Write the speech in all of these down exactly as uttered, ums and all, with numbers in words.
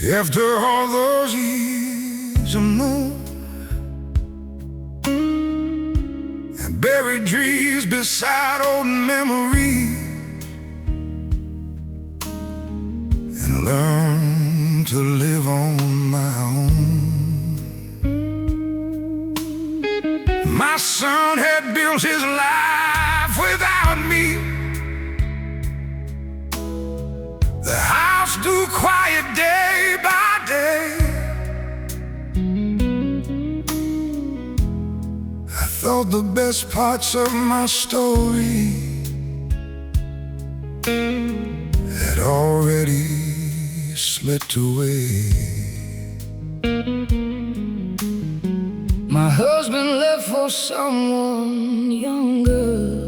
After all those years of moon and buried dreams beside old memories, and learn to live on my own. My son had built his life without me. The house grew quiet day by day. I thought the best parts of my story had already slipped away. My husband left for someone younger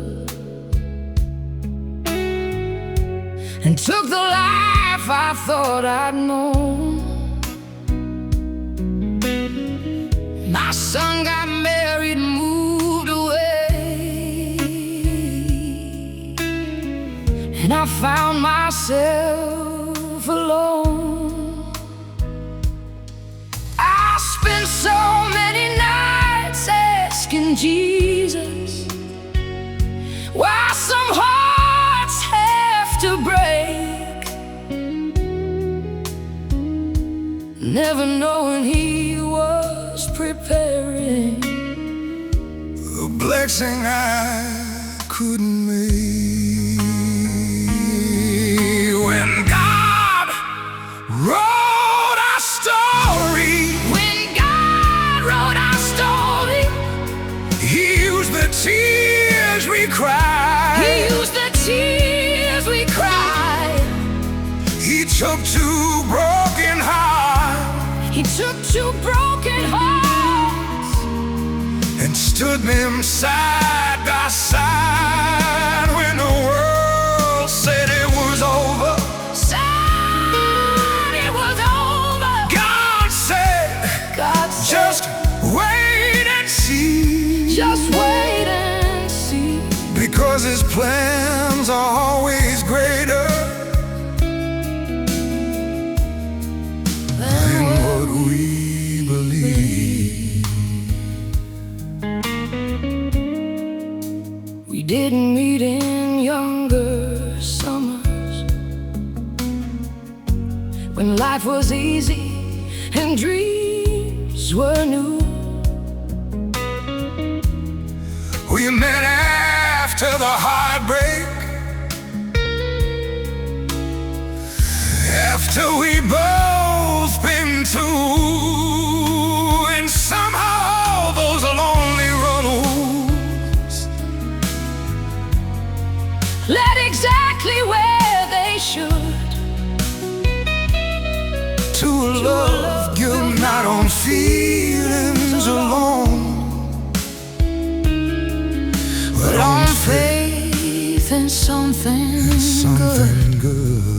and took the life I thought I'd known. My son got married and moved away, and I found myself alone. I spent so many nights asking Jesus why some hearts have to break, never knowing He was preparing the blessing I couldn't make. When God wrote our story, when God wrote our story, He used the tears we cried. He used the tears we cried. He took two broken hearts. He took two broken hearts and stood them side by side when the world said it was over. Said it was over. God said, God said, just wait and see. Just wait and see. Because His plans are always greater than what we believe. We didn't meet in younger summers when life was easy and dreams were new. We met after the heartbreak, after we both been through, and somehow those lonely roads led exactly where they should, to a love built not on feelings alone, but on faith and something, something good. good.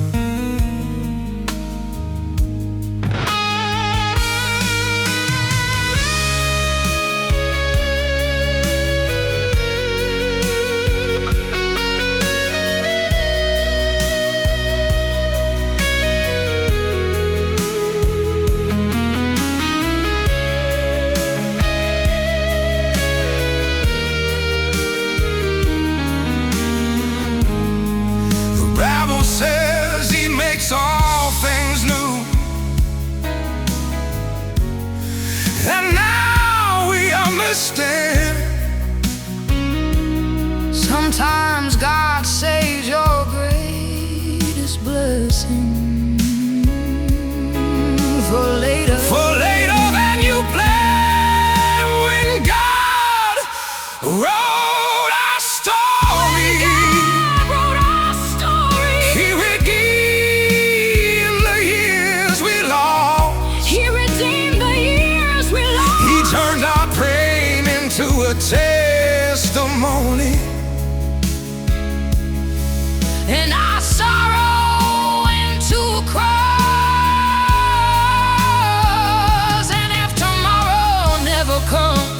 Says He makes all things new, and now we understand. Sometimes God saves your greatest blessing for later, for later than you planned. When God wrote our story, turned our pain into a testimony, and our sorrow into a cross. And if tomorrow never comes,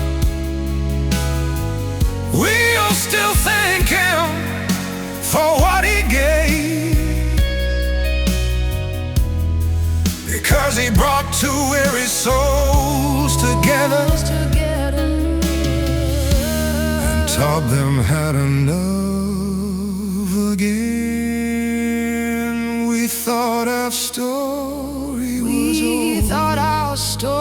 we'll still thank Him for what He gave. Because he brought two weary souls together and taught them how to love again. We thought our story was over. We thought our story